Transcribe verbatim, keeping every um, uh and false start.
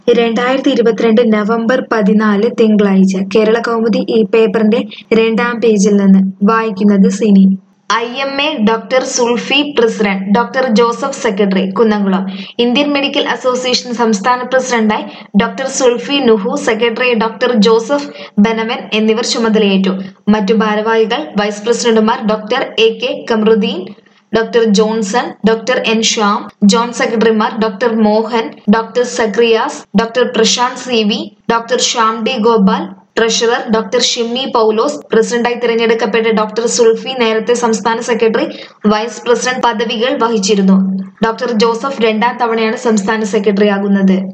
രണ്ടായിരത്തി ഇരുപത്തിരണ്ട് നവംബർ പതിനാല് തിങ്കളാഴ്ച കേരള കൗമുദി ഈ പേപ്പറിന്റെ രണ്ടാം പേജിൽ നിന്ന് വായിക്കുന്നത് Sini. I M A doctor Sulfi president, doctor Joseph secretary. Kunnamkulam Indian medical association സംസ്ഥാന പ്രസിഡന്റായി doctor Sulfi Nuhu, secretary doctor Joseph Benavan എന്നിവർ ചുമതലയേറ്റു. മറ്റു ഭാരവാഹികൾ വൈസ് പ്രസിഡന്റുമാർ doctor A K Kamaruddin, doctor Johnson, doctor N Shyam, joint സെക്രട്ടറിമാർ doctor Mohan, doctor Zacharias, doctor Prashant C V, doctor Shyam D Gopal, treasurer doctor Shimmy Paulose. പ്രസിഡന്റായി തിരഞ്ഞെടുക്കപ്പെട്ട ഡോക്ടർ സുൽഫി നേരത്തെ സംസ്ഥാന സെക്രട്ടറി, വൈസ് പ്രസിഡന്റ് പദവികൾ വഹിച്ചിരുന്നു. ഡോക്ടർ ജോസഫ് രണ്ടാം തവണയാണ് സംസ്ഥാന സെക്രട്ടറിയാകുന്നത്.